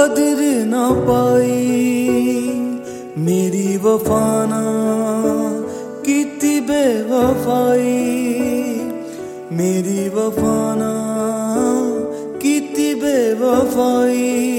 कदर ना पाई मेरी वफा ना कीती बेवफाई मेरी वफा ना कीती बेवफाई।